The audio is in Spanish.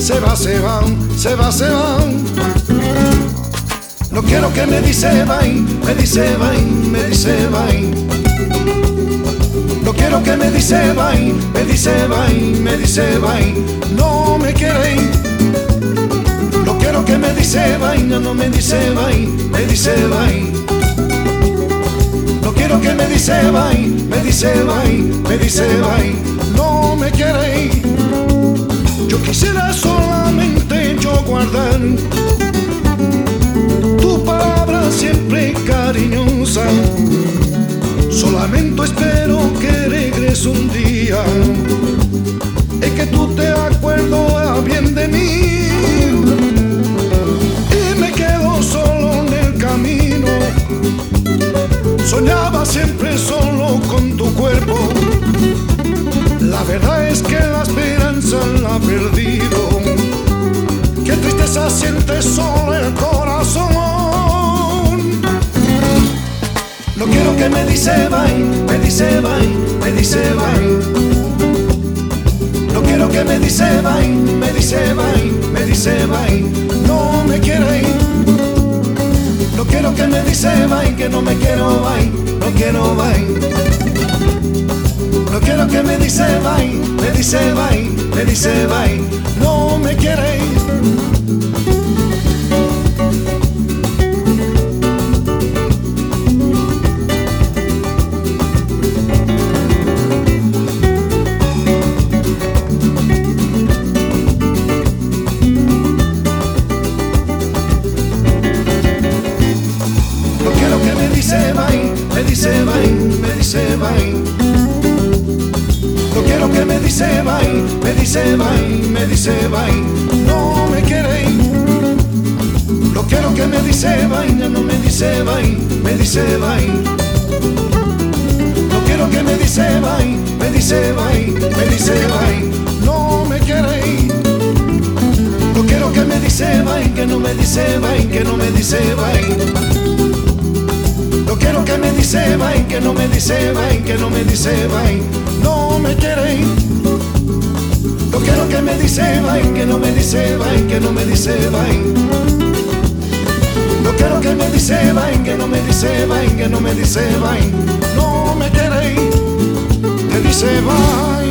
se va, se van, se va, se van. No quiero que me dice bye, me dice bye, me dice bye. No quiero que me dice bye, me dice bye, me dice bye. No me quiere ir. No quiero que me dice bye, no me dice bye, me dice bye. No quiero que me dice bye, me dice bye, me dice bye. No me quiere ir. Yo quisiera solamente yo guardar tu palabra siempre cariñosa. Solamente espero que regrese un día en que tú te acuerdes bien de mí. Y me quedo solo en el camino. Soñaba siempre solo con tu cuerpo. La verdad es que la esperanza la he perdido. Qué tristeza siente solo el corazón. No quiero que me dice bye, me dice bye, me dice bye. No quiero que me dice bye, me dice bye, me dice bye. No me quiere ir. No quiero que me dice bye, que no me quiero bye, no quiero bye. No quiero que me dice bye, me dice bye, me dice bye. No me quiere ir. Me dice bye, me dice bye. No quiero que me dice bye, me dice bye, me dice bye. No me quiere ir. No quiero que me dice bye, no me dice bye, me dice bye. No quiero que me dice bye, me dice bye, me dice bye. No me quiere ir. No quiero que me dice bye, que no me dice bye, que no me dice bye. No quiero que me dice bye, que no me dice bye, que no me dice bye. No me quiere ir. No quiero que me dice bye, que no me dice bye, que no me dice bye. No quiero que me dice bye, que no me dice bye, que no me dice bye. No me quiere ir. Me dice bye.